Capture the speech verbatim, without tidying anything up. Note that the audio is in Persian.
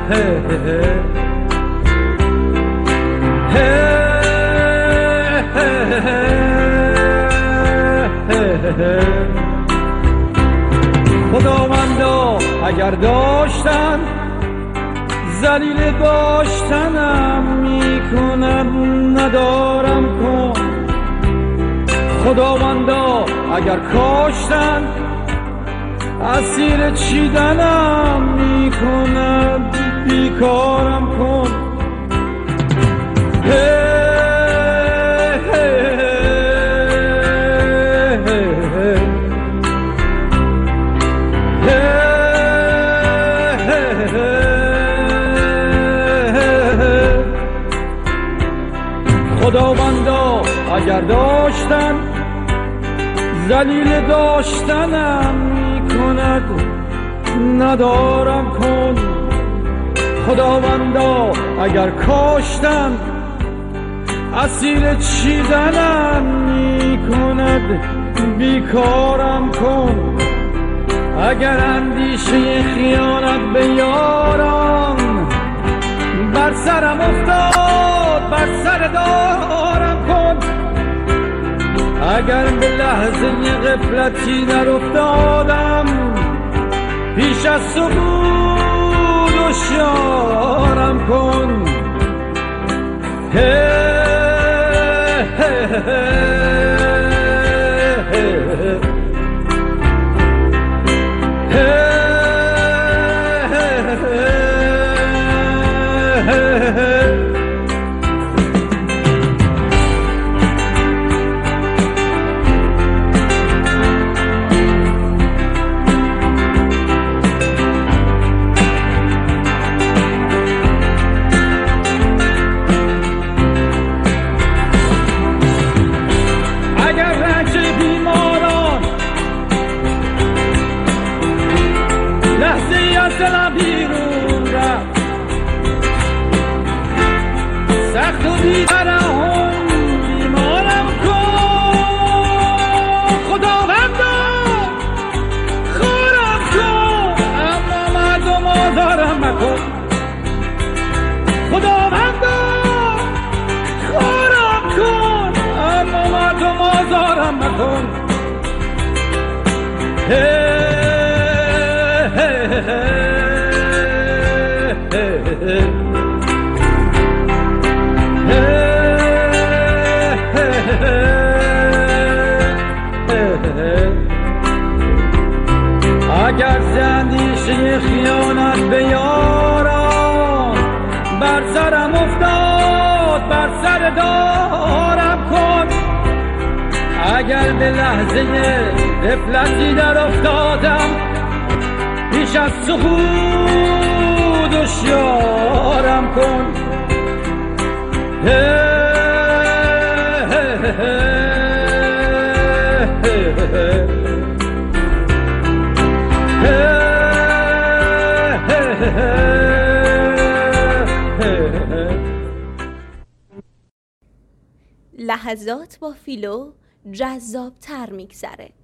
خداوندا اگر داشتن ذلیل داشتنم میکنم ندارم کن. خداوندا اگر کاشتن اسیر چیدنم میکنم بیکارم کن. خداوندا اگر داشتن ذلیل داشتنم میکند ندارم کن. خداوندا اگر کاشتن اسیر چیدنم میکند بیکارم کن. اگر اندیشه خیانت به یاران بر سرم افتاد بر سر دارم کن. اگر به لحظه غفلتی در افتادم پیش از سقوط هوشیارم کن. هی هی هی دلم بیرون رفت سخت و بی‌ترحم بیمارم کن. خداوندا خارم کن اما مردم آزارم مکن. خداوندا خارم کن اما مردم آزارم مکن. هی اگر زندیشه خیانت به یاران بر سرم افتاد بر سر دارم کن. اگر به لحظه غفلتی در افتادم پیش از سقوط هوشیارم کن. لحظات با فیلو جذاب تر میگذره.